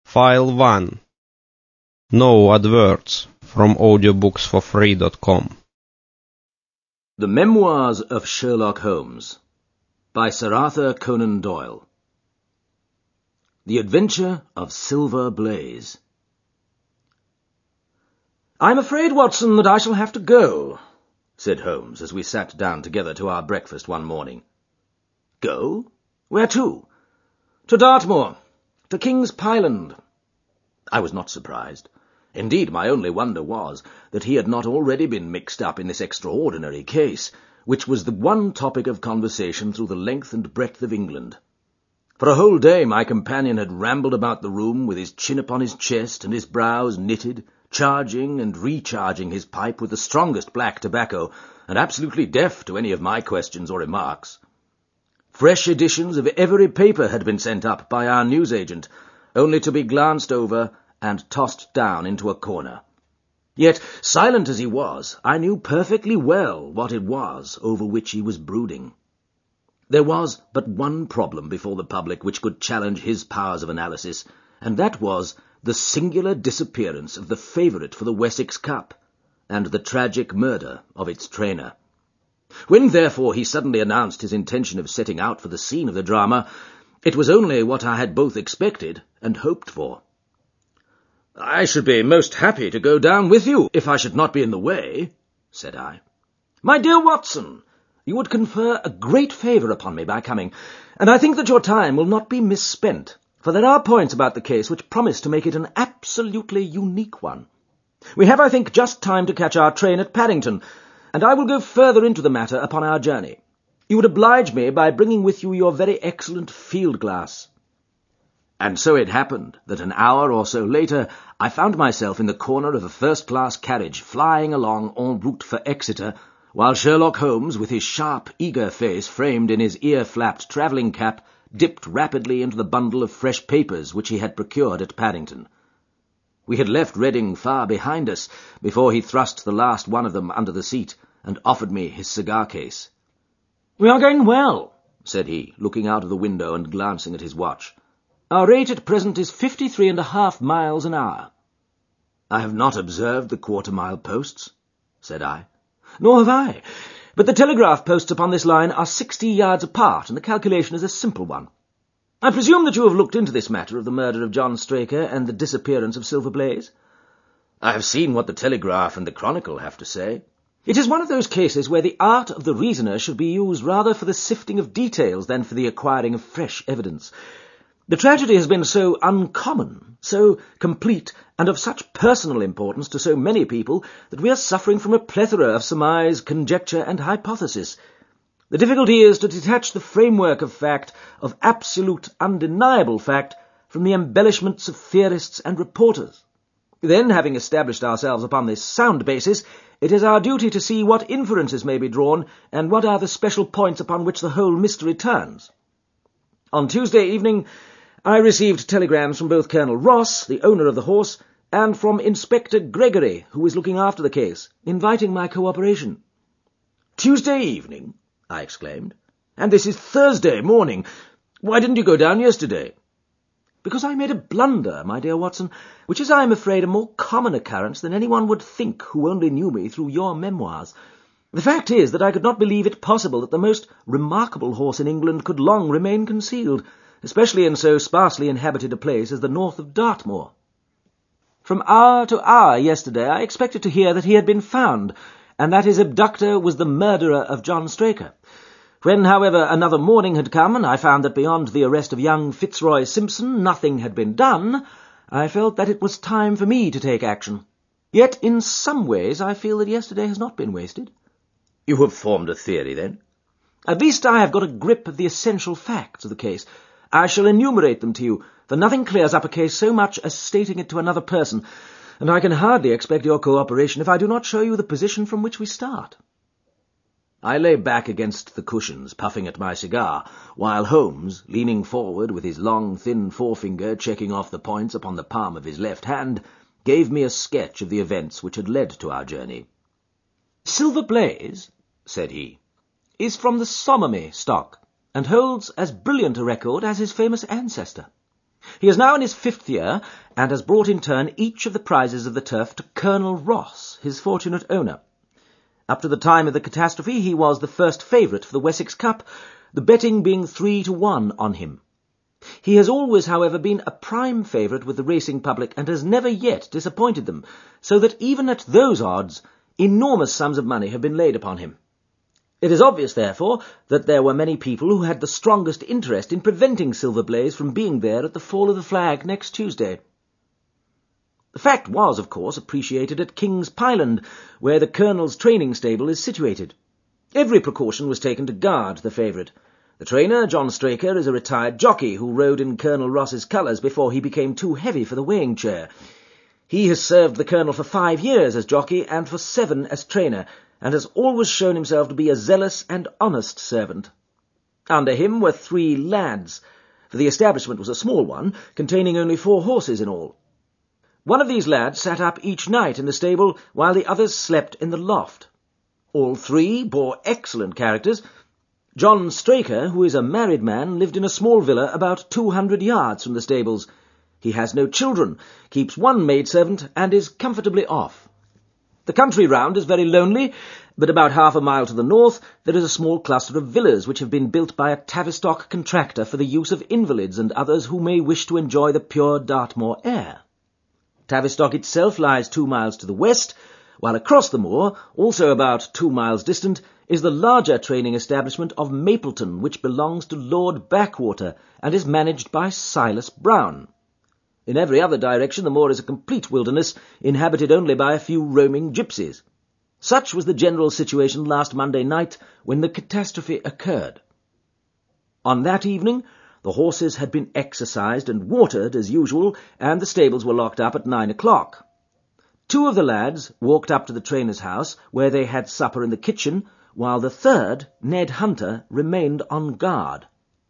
File 1. No adverts from audiobooksforfree.com. The Memoirs of Sherlock Holmes by Sir Arthur Conan Doyle. The Adventure of Silver Blaze. "I'm afraid, Watson, that I shall have to go," said Holmes as we sat down together to our breakfast one morning. "Go? Where to?" "To Dartmoor, to King's Pyland." I was not surprised. Indeed, my only wonder was that he had not already been mixed up in this extraordinary case, which was the one topic of conversation through the length and breadth of England. For a whole day my companion had rambled about the room with his chin upon his chest and his brows knitted, charging and recharging his pipe with the strongest black tobacco, and absolutely deaf to any of my questions or remarks. Fresh editions of every paper had been sent up by our newsagent, only to be glanced over and tossed down into a corner. Yet, silent as he was, I knew perfectly well what it was over which he was brooding. There was but one problem before the public which could challenge his powers of analysis, and that was the singular disappearance of the favourite for the Wessex Cup, and the tragic murder of its trainer. When, therefore, he suddenly announced his intention of setting out for the scene of the drama, it was only what I had both expected and hoped for. "I should be most happy to go down with you, if I should not be in the way," said I. "My dear Watson, you would confer a great favour upon me by coming, and I think that your time will not be misspent, for there are points about the case which promise to make it an absolutely unique one. We have, I think, just time to catch our train at Paddington, and I will go further into the matter upon our journey. You would oblige me by bringing with you your very excellent field-glass." And so it happened that an hour or so later I found myself in the corner of a first-class carriage flying along en route for Exeter, while Sherlock Holmes, with his sharp, eager face framed in his ear-flapped travelling cap, dipped rapidly into the bundle of fresh papers which he had procured at Paddington. We had left Reading far behind us before he thrust the last one of them under the seat and offered me his cigar-case. "We are going well," said he, looking out of the window and glancing at his watch. "Our rate at present is 53.5 miles an hour. "I have not observed the quarter-mile posts," said I. "Nor have I, but the telegraph posts upon this line are 60 yards apart, and the calculation is a simple one. I presume that you have looked into this matter of the murder of John Straker and the disappearance of Silver Blaze?" "I have seen what the Telegraph and the Chronicle have to say." "It is one of those cases where the art of the reasoner should be used rather for the sifting of details than for the acquiring of fresh evidence. The tragedy has been so uncommon, so complete, and of such personal importance to so many people that we are suffering from a plethora of surmise, conjecture, and hypothesis. The difficulty is to detach the framework of fact, of absolute, undeniable fact, from the embellishments of theorists and reporters. Then, having established ourselves upon this sound basis, it is our duty to see what inferences may be drawn, and what are the special points upon which the whole mystery turns. On Tuesday evening I received telegrams from both Colonel Ross, the owner of the horse, and from Inspector Gregory, who is looking after the case, inviting my cooperation." "Tuesday evening?" I exclaimed. "And this is Thursday morning. Why didn't you go down yesterday?" "Because I made a blunder, my dear Watson, which is, I am afraid, a more common occurrence than anyone would think who only knew me through your memoirs. The fact is that I could not believe it possible that the most remarkable horse in England could long remain concealed, especially in so sparsely inhabited a place as the north of Dartmoor. From hour to hour yesterday I expected to hear that he had been found, and that his abductor was the murderer of John Straker. When, however, another morning had come, and I found that beyond the arrest of young Fitzroy Simpson nothing had been done, I felt that it was time for me to take action. Yet in some ways I feel that yesterday has not been wasted." "You have formed a theory, then?" "At least I have got a grip of the essential facts of the case. I shall enumerate them to you, for nothing clears up a case so much as stating it to another person, and I can hardly expect your cooperation if I do not show you the position from which we start." I lay back against the cushions, puffing at my cigar, while Holmes, leaning forward with his long, thin forefinger checking off the points upon the palm of his left hand, gave me a sketch of the events which had led to our journey. "Silver Blaze," said he, "is from the Somermy stock, and holds as brilliant a record as his famous ancestor. He is now in his 5th year, and has brought in turn each of the prizes of the turf to Colonel Ross, his fortunate owner. Up to the time of the catastrophe he was the first favourite for the Wessex Cup, the betting being 3-1 on him. He has always, however, been a prime favourite with the racing public and has never yet disappointed them, so that even at those odds, enormous sums of money have been laid upon him. It is obvious, therefore, that there were many people who had the strongest interest in preventing Silver Blaze from being there at the fall of the flag next Tuesday. The fact was, of course, appreciated at King's Pyland, where the Colonel's training stable is situated. Every precaution was taken to guard the favourite. The trainer, John Straker, is a retired jockey who rode in Colonel Ross's colours before he became too heavy for the weighing chair. He has served the Colonel for 5 years as jockey and for 7 as trainer, and has always shown himself to be a zealous and honest servant. Under him were 3 lads, for the establishment was a small one, containing only 4 horses in all. One of these lads sat up each night in the stable, while the others slept in the loft. All 3 bore excellent characters. John Straker, who is a married man, lived in a small villa about 200 yards from the stables. He has no children, keeps 1 maidservant, and is comfortably off. The country round is very lonely, but about half a mile to the north there is a small cluster of villas which have been built by a Tavistock contractor for the use of invalids and others who may wish to enjoy the pure Dartmoor air. Tavistock itself lies 2 miles to the west, while across the moor, also about 2 miles distant, is the larger training establishment of Mapleton, which belongs to Lord Backwater and is managed by Silas Brown. In every other direction the moor is a complete wilderness, inhabited only by a few roaming gypsies. Such was the general situation last Monday night when the catastrophe occurred. On that evening the horses had been exercised and watered as usual, and the stables were locked up at 9 o'clock. 2 of the lads walked up to the trainer's house, where they had supper in the kitchen, while the 3rd, Ned Hunter, remained on guard.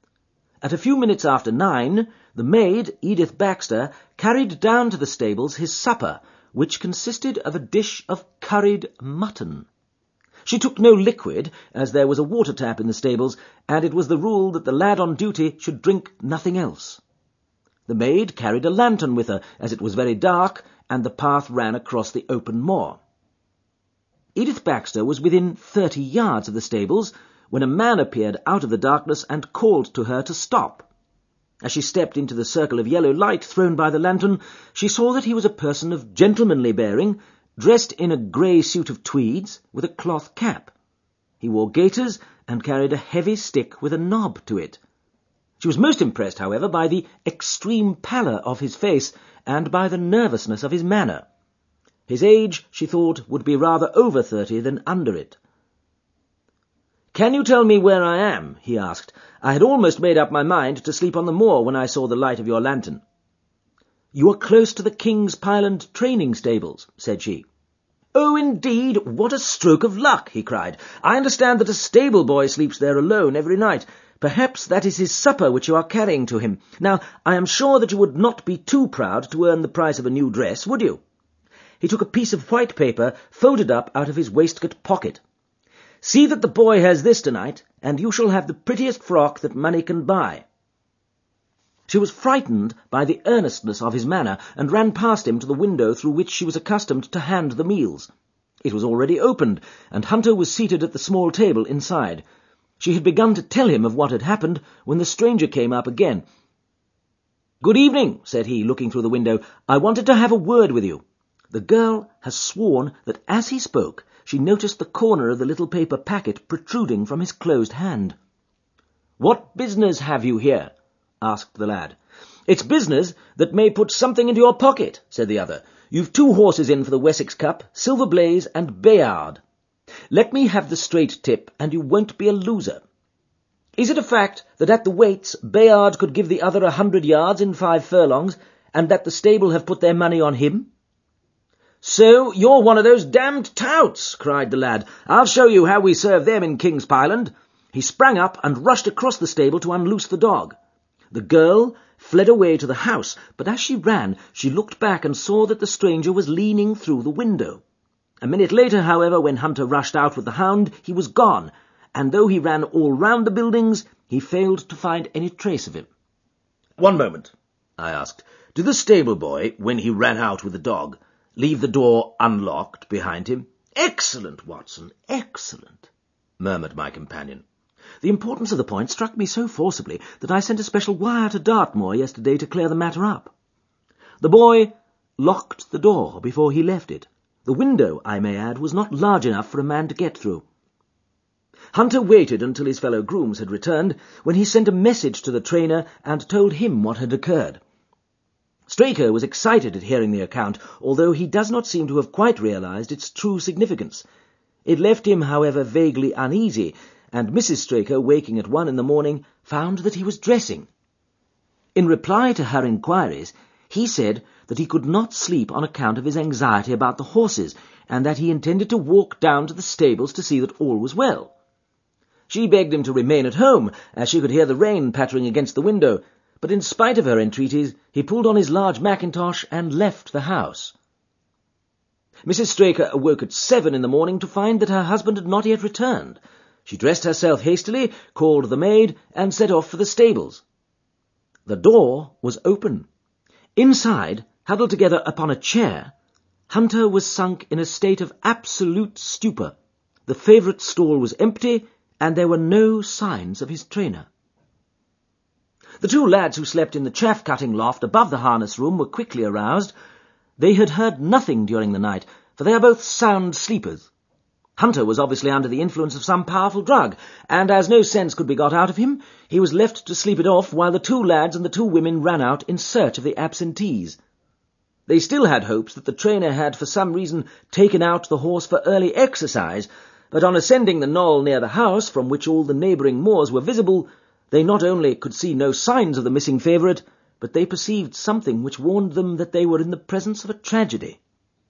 At a few minutes after 9, the maid, Edith Baxter, carried down to the stables his supper, which consisted of a dish of curried mutton. She took no liquid, as there was a water tap in the stables, and it was the rule that the lad on duty should drink nothing else. The maid carried a lantern with her, as it was very dark, and the path ran across the open moor. Edith Baxter was within 30 yards of the stables, when a man appeared out of the darkness and called to her to stop. As she stepped into the circle of yellow light thrown by the lantern, she saw that he was a person of gentlemanly bearing, dressed in a grey suit of tweeds, with a cloth cap. He wore gaiters and carried a heavy stick with a knob to it. She was most impressed, however, by the extreme pallor of his face and by the nervousness of his manner. His age, she thought, would be rather over 30 than under it. "Can you tell me where I am?" he asked. "I had almost made up my mind to sleep on the moor when I saw the light of your lantern." "You are close to the King's Pyland training stables," said she. "Oh, indeed! What a stroke of luck!" he cried. "I understand that a stable boy sleeps there alone every night. Perhaps that is his supper which you are carrying to him. Now, I am sure that you would not be too proud to earn the price of a new dress, would you?" He took a piece of white paper, folded up, out of his waistcoat pocket. "See that the boy has this tonight, and you shall have the prettiest frock that money can buy." She was frightened by the earnestness of his manner, and ran past him to the window through which she was accustomed to hand the meals. It was already opened, and Hunter was seated at the small table inside. She had begun to tell him of what had happened, when the stranger came up again. "Good evening," said he, looking through the window. "I wanted to have a word with you." The girl has sworn that as he spoke she noticed the corner of the little paper packet protruding from his closed hand. "What business have you here?" asked the lad. "It's business that may put something into your pocket," said the other. "You've 2 horses in for the Wessex Cup, Silver Blaze and Bayard. Let me have the straight tip, and you won't be a loser. Is it a fact that at the weights Bayard could give the other 100 yards in 5 furlongs, and that the stable have put their money on him?" "So you're one of those damned touts," cried the lad. "I'll show you how we serve them in King's Pyland." He sprang up and rushed across the stable to unloose the dog. The girl fled away to the house, but as she ran, she looked back and saw that the stranger was leaning through the window. A minute later, however, when Hunter rushed out with the hound, he was gone, and though he ran all round the buildings, he failed to find any trace of him. "One moment," I asked. "Did the stable boy, when he ran out with the dog, leave the door unlocked behind him?" "Excellent, Watson, excellent," murmured my companion. The importance of the point struck me so forcibly that I sent a special wire to Dartmoor yesterday to clear the matter up. The boy locked the door before he left it. The window, I may add, was not large enough for a man to get through. Hunter waited until his fellow grooms had returned, when he sent a message to the trainer and told him what had occurred. Straker was excited at hearing the account, although he does not seem to have quite realized its true significance. It left him, however, vaguely uneasy, and Mrs. Straker, waking at 1 in the morning, found that he was dressing. In reply to her inquiries, he said that he could not sleep on account of his anxiety about the horses, and that he intended to walk down to the stables to see that all was well. She begged him to remain at home, as she could hear the rain pattering against the window, but in spite of her entreaties, he pulled on his large mackintosh and left the house. Mrs. Straker awoke at 7 in the morning to find that her husband had not yet returned. She dressed herself hastily, called the maid, and set off for the stables. The door was open. Inside, huddled together upon a chair, Hunter was sunk in a state of absolute stupor. The favourite stall was empty, and there were no signs of his trainer. The two lads who slept in the chaff-cutting loft above the harness room were quickly aroused. They had heard nothing during the night, for they are both sound sleepers. Hunter was obviously under the influence of some powerful drug, and as no sense could be got out of him, he was left to sleep it off while the two lads and the two women ran out in search of the absentees. They still had hopes that the trainer had for some reason taken out the horse for early exercise, but on ascending the knoll near the house, from which all the neighbouring moors were visible, they not only could see no signs of the missing favourite, but they perceived something which warned them that they were in the presence of a tragedy.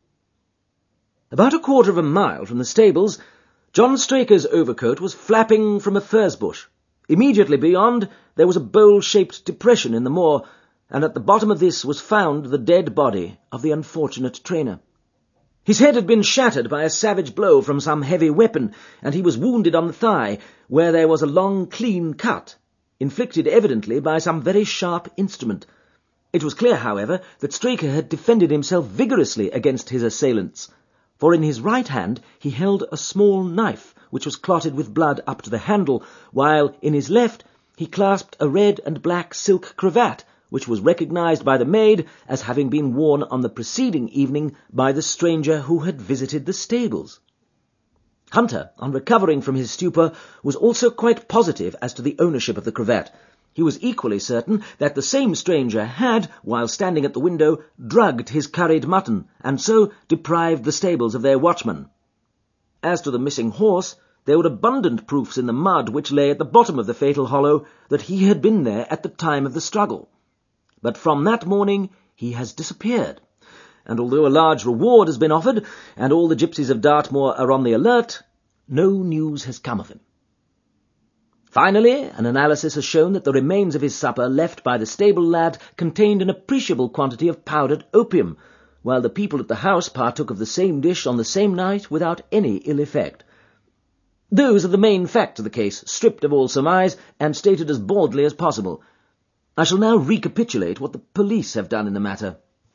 About a quarter of a mile from the stables, John Straker's overcoat was flapping from a furze bush. Immediately beyond, there was a bowl-shaped depression in the moor, and at the bottom of this was found the dead body of the unfortunate trainer. His head had been shattered by a savage blow from some heavy weapon, and he was wounded on the thigh, where there was a long, clean cut, inflicted evidently by some very sharp instrument. It was clear, however, that Straker had defended himself vigorously against his assailants, for in his right hand he held a small knife, which was clotted with blood up to the handle, while in his left he clasped a red and black silk cravat, which was recognized by the maid as having been worn on the preceding evening by the stranger who had visited the stables. Hunter, on recovering from his stupor, was also quite positive as to the ownership of the cravat. He was equally certain that the same stranger had, while standing at the window, drugged his curried mutton, and so deprived the stables of their watchman. As to the missing horse, there were abundant proofs in the mud which lay at the bottom of the fatal hollow that he had been there at the time of the struggle. But from that morning he has disappeared, and although a large reward has been offered, and all the gypsies of Dartmoor are on the alert, no news has come of him. Finally, an analysis has shown that the remains of his supper left by the stable lad contained an appreciable quantity of powdered opium, while the people at the house partook of the same dish on the same night without any ill effect. Those are the main facts of the case, stripped of all surmise and stated as baldly as possible. I shall now recapitulate what the police have done in the matter.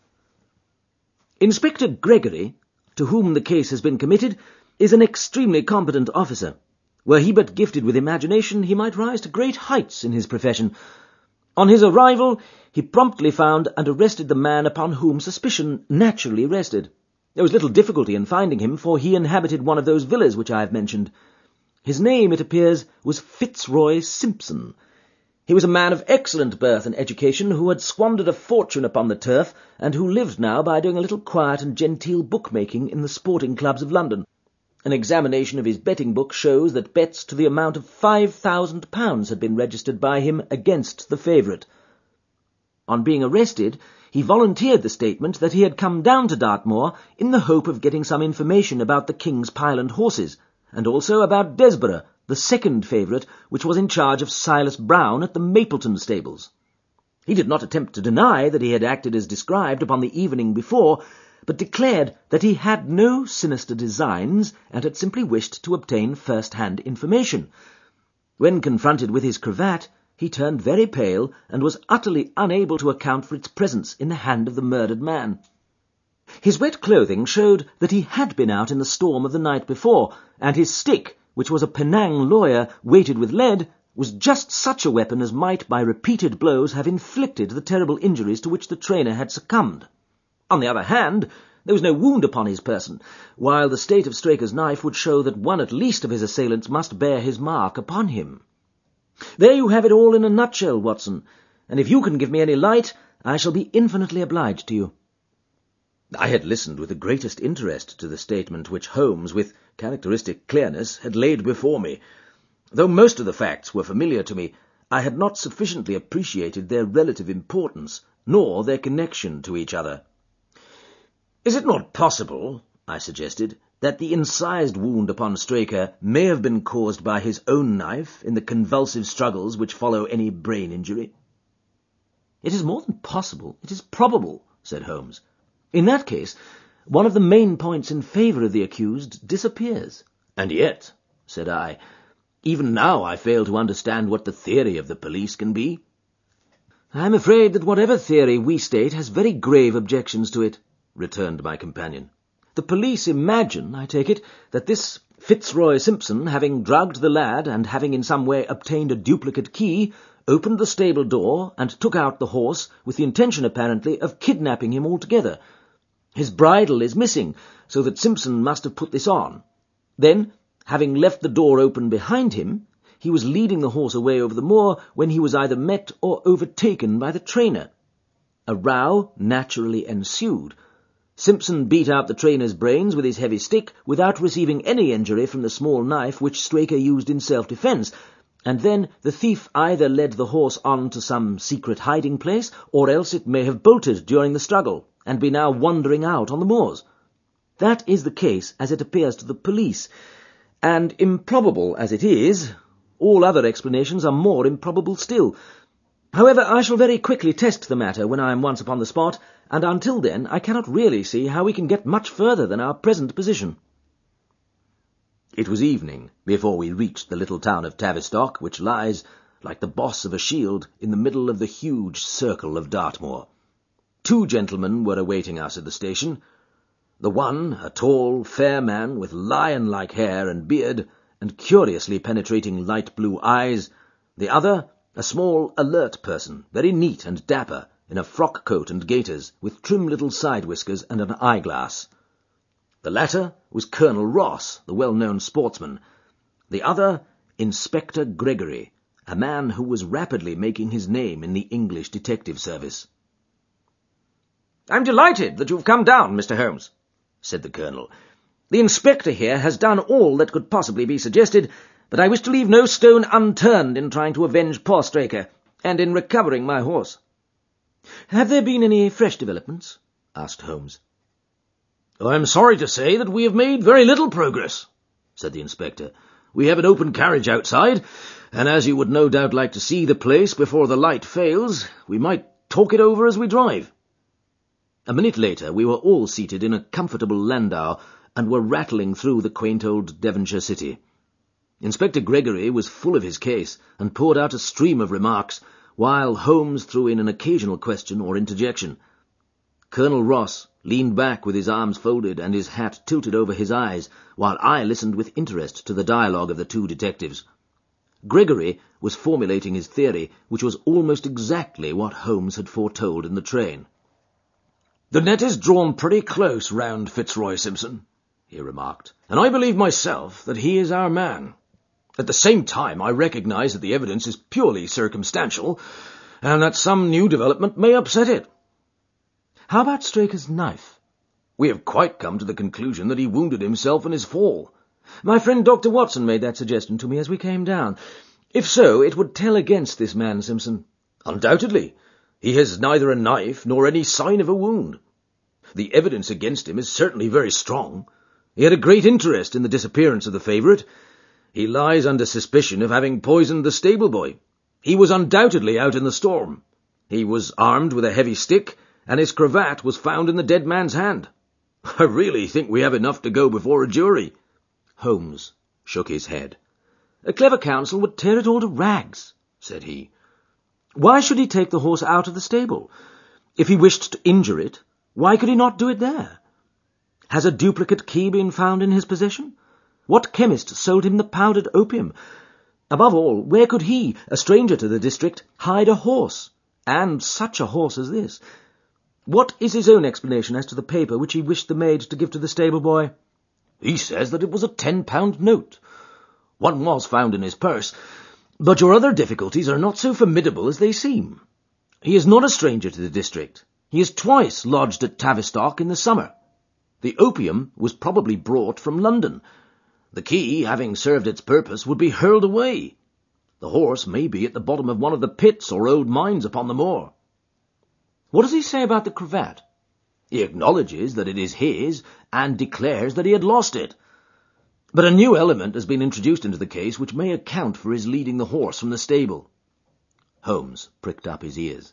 Inspector Gregory, to whom the case has been committed, is an extremely competent officer. Were he but gifted with imagination, he might rise to great heights in his profession. On his arrival, he promptly found and arrested the man upon whom suspicion naturally rested. There was little difficulty in finding him, for he inhabited one of those villas which I have mentioned. His name, it appears, was Fitzroy Simpson. He was a man of excellent birth and education, who had squandered a fortune upon the turf, and who lived now by doing a little quiet and genteel bookmaking in the sporting clubs of London. An examination of his betting book shows that bets to the amount of £5,000 had been registered by him against the favourite. On being arrested, he volunteered the statement that he had come down to Dartmoor in the hope of getting some information about the King's Pyland horses, and also about Desborough, the second favourite, which was in charge of Silas Brown at the Mapleton stables. He did not attempt to deny that he had acted as described upon the evening before, but declared that he had no sinister designs and had simply wished to obtain first-hand information. When confronted with his cravat, he turned very pale and was utterly unable to account for its presence in the hand of the murdered man. His wet clothing showed that he had been out in the storm of the night before, and his stick, which was a Penang lawyer weighted with lead, was just such a weapon as might, by repeated blows, have inflicted the terrible injuries to which the trainer had succumbed. On the other hand, there was no wound upon his person, while the state of Straker's knife would show that one at least of his assailants must bear his mark upon him. There you have it all in a nutshell, Watson, and if you can give me any light, I shall be infinitely obliged to you. I had listened with the greatest interest to the statement which Holmes, with characteristic clearness, had laid before me. Though most of the facts were familiar to me, I had not sufficiently appreciated their relative importance, nor their connection to each other. "Is it not possible," I suggested, "that the incised wound upon Straker may have been caused by his own knife in the convulsive struggles which follow any brain injury?" "It is more than possible, it is probable," said Holmes. "In that case, one of the main points in favour of the accused disappears." "And yet," said I, "even now I fail to understand what the theory of the police can be." "I am afraid that whatever theory we state has very grave objections to it," returned my companion. "The police imagine, I take it, that this Fitzroy Simpson, having drugged the lad and having in some way obtained a duplicate key, opened the stable door and took out the horse with the intention, apparently, of kidnapping him altogether. His bridle is missing, so that Simpson must have put this on. Then, having left the door open behind him, he was leading the horse away over the moor when he was either met or overtaken by the trainer. A row naturally ensued. Simpson beat out the trainer's brains with his heavy stick without receiving any injury from the small knife which Straker used in self-defence, and then the thief either led the horse on to some secret hiding place, or else it may have bolted during the struggle, and be now wandering out on the moors. That is the case as it appears to the police, and improbable as it is, all other explanations are more improbable still. However, I shall very quickly test the matter when I am once upon the spot, and until then I cannot really see how we can get much further than our present position." It was evening before we reached the little town of Tavistock, which lies, like the boss of a shield, in the middle of the huge circle of Dartmoor. 2 gentlemen were awaiting us at the station. The one, a tall, fair man with lion-like hair and beard, and curiously penetrating light blue eyes. The other, a small, alert person, very neat and dapper, in a frock coat and gaiters, with trim little side whiskers and an eyeglass. The latter was Colonel Ross, the well-known sportsman. The other, Inspector Gregory, a man who was rapidly making his name in the English detective service. "I'm delighted that you've come down, Mr. Holmes," said the Colonel. "The Inspector here has done all that could possibly be suggested, but I wish to leave no stone unturned in trying to avenge poor Straker, and in recovering my horse." "Have there been any fresh developments?" asked Holmes. "I am sorry to say that we have made very little progress," said the Inspector. "We have an open carriage outside, and as you would no doubt like to see the place before the light fails, we might talk it over as we drive." A minute later we were all seated in a comfortable landau, and were rattling through the quaint old Devonshire city. Inspector Gregory was full of his case, and poured out a stream of remarks, while Holmes threw in an occasional question or interjection. Colonel Ross leaned back with his arms folded and his hat tilted over his eyes, while I listened with interest to the dialogue of the 2 detectives. Gregory was formulating his theory, which was almost exactly what Holmes had foretold in the train. "The net is drawn pretty close round Fitzroy Simpson," he remarked, "and I believe myself that he is our man. At the same time, I recognize that the evidence is purely circumstantial, and that some new development may upset it." "How about Straker's knife?" "We have quite come to the conclusion that he wounded himself in his fall. My friend Dr. Watson made that suggestion to me as we came down. If so, it would tell against this man Simpson." "Undoubtedly. He has neither a knife nor any sign of a wound. The evidence against him is certainly very strong. He had a great interest in the disappearance of the favourite. He lies under suspicion of having poisoned the stable-boy. He was undoubtedly out in the storm. He was armed with a heavy stick, and his cravat was found in the dead man's hand. I really think we have enough to go before a jury." Holmes shook his head. "A clever counsel would tear it all to rags," said he. Why should he take the horse out of the stable? If he wished to injure it, why could he not do it there? Has a duplicate key been found in his possession? What chemist sold him the powdered opium? Above all, where could he, a stranger to the district, hide a horse? And such a horse as this. What is his own explanation as to the paper which he wished the maid to give to the stable boy? He says that it was a £10 note. One was found in his purse, but your other difficulties are not so formidable as they seem. He is not a stranger to the district. He is twice lodged at Tavistock in the summer. The opium was probably brought from London. The key, having served its purpose, would be hurled away. The horse may be at the bottom of one of the pits or old mines upon the moor. What does he say about the cravat? He acknowledges that it is his, and declares that he had lost it. But a new element has been introduced into the case which may account for his leading the horse from the stable. Holmes pricked up his ears.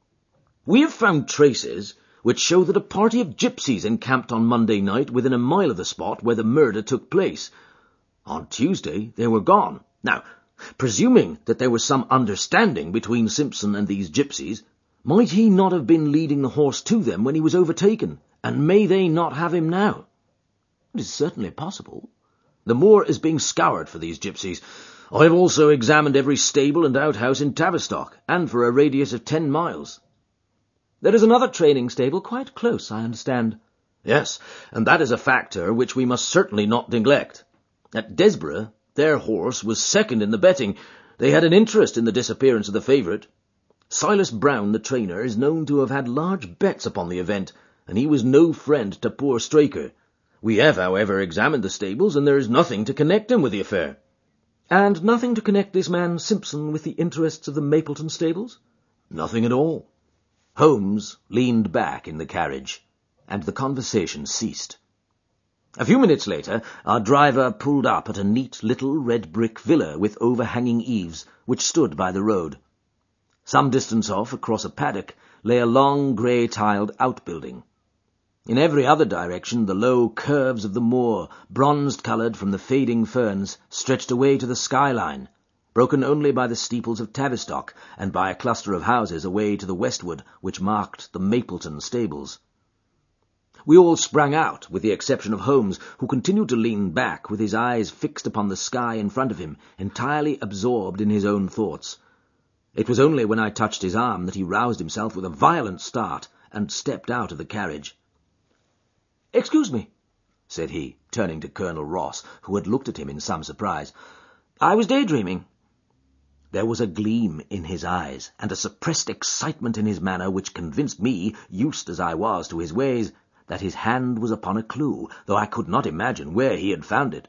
We have found traces which show that a party of gypsies encamped on Monday night within a mile of the spot where the murder took place. On Tuesday they were gone. Now, presuming that there was some understanding between Simpson and these gypsies, might he not have been leading the horse to them when he was overtaken, and may they not have him now? It is certainly possible. The moor is being scoured for these gypsies. I have also examined every stable and outhouse in Tavistock, and for a radius of 10 miles. There is another training stable quite close, I understand. Yes, and that is a factor which we must certainly not neglect. At Desborough, their horse was second in the betting. They had an interest in the disappearance of the favourite. Silas Brown, the trainer, is known to have had large bets upon the event, and he was no friend to poor Straker. We have, however, examined the stables, and there is nothing to connect him with the affair. And nothing to connect this man Simpson with the interests of the Mapleton stables? Nothing at all. Holmes leaned back in the carriage, and the conversation ceased. A few minutes later, our driver pulled up at a neat little red-brick villa with overhanging eaves, which stood by the road. Some distance off, across a paddock, lay a long grey-tiled outbuilding. In every other direction, the low curves of the moor, bronze-coloured from the fading ferns, stretched away to the skyline, broken only by the steeples of Tavistock and by a cluster of houses away to the westward which marked the Mapleton stables. We all sprang out, with the exception of Holmes, who continued to lean back with his eyes fixed upon the sky in front of him, entirely absorbed in his own thoughts. It was only when I touched his arm that he roused himself with a violent start and stepped out of the carriage. "Excuse me," said he, turning to Colonel Ross, who had looked at him in some surprise. "I was daydreaming." There was a gleam in his eyes, and a suppressed excitement in his manner which convinced me, used as I was to his ways, that his hand was upon a clue, though I could not imagine where he had found it.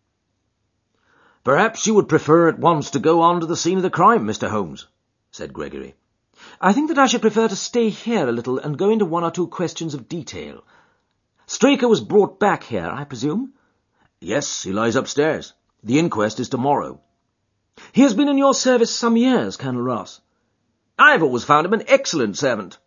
"Perhaps you would prefer at once to go on to the scene of the crime, Mr. Holmes," said Gregory. "I think that I should prefer to stay here a little and go into one or two questions of detail. Straker was brought back here, I presume?" "Yes, he lies upstairs. The inquest is tomorrow." "He has been in your service some years, Colonel Ross." "I've always found him an excellent servant."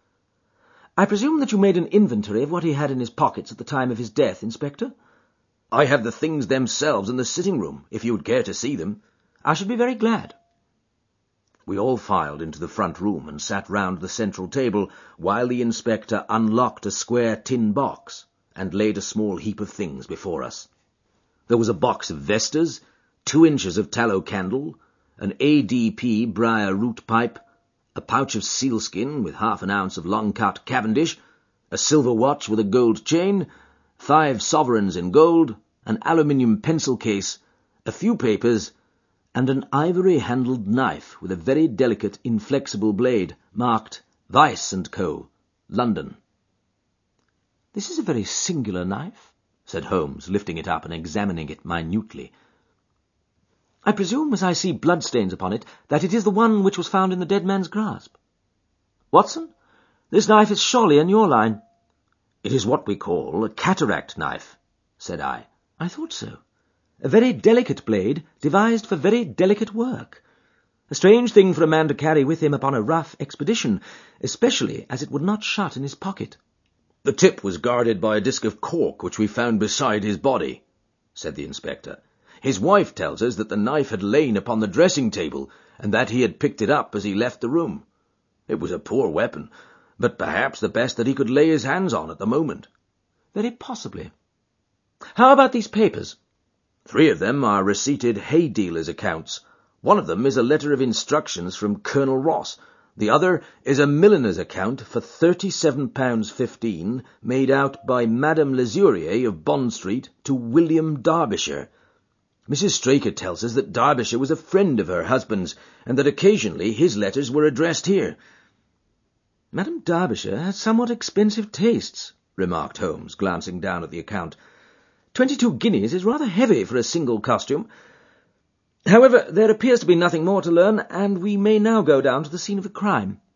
"I presume that you made an inventory of what he had in his pockets at the time of his death, Inspector?" "I have the things themselves in the sitting-room, if you would care to see them." "I should be very glad." We all filed into the front room and sat round the central table, while the inspector unlocked a square tin box and laid a small heap of things before us. There was a box of vestas, 2 inches of tallow candle, an ADP briar root pipe, a pouch of sealskin with half an ounce of long-cut Cavendish, a silver watch with a gold chain, 5 sovereigns in gold, an aluminium pencil case, a few papers, and an ivory-handled knife with a very delicate, inflexible blade, marked Weiss & Co., London. "This is a very singular knife," said Holmes, lifting it up and examining it minutely. "I presume, as I see bloodstains upon it, that it is the one which was found in the dead man's grasp. Watson, this knife is surely in your line." "It is what we call a cataract knife," said I. "I thought so. A very delicate blade, devised for very delicate work. A strange thing for a man to carry with him upon a rough expedition, especially as it would not shut in his pocket." "The tip was guarded by a disc of cork which we found beside his body," said the inspector. "His wife tells us that the knife had lain upon the dressing-table, and that he had picked it up as he left the room. It was a poor weapon, but perhaps the best that he could lay his hands on at the moment. Very possibly. How about these papers? 3 of them are receipted hay dealers' accounts. One of them is a letter of instructions from Colonel Ross. The other is a milliner's account for £37.15 made out by Madame Lesurier of Bond Street to William Derbyshire. Mrs. Straker tells us that Derbyshire was a friend of her husband's, and that occasionally his letters were addressed here. Madame Derbyshire has somewhat expensive tastes, remarked Holmes, glancing down at the account. 22 guineas is rather heavy for a single costume. However, there appears to be nothing more to learn, and we may now go down to the scene of the crime.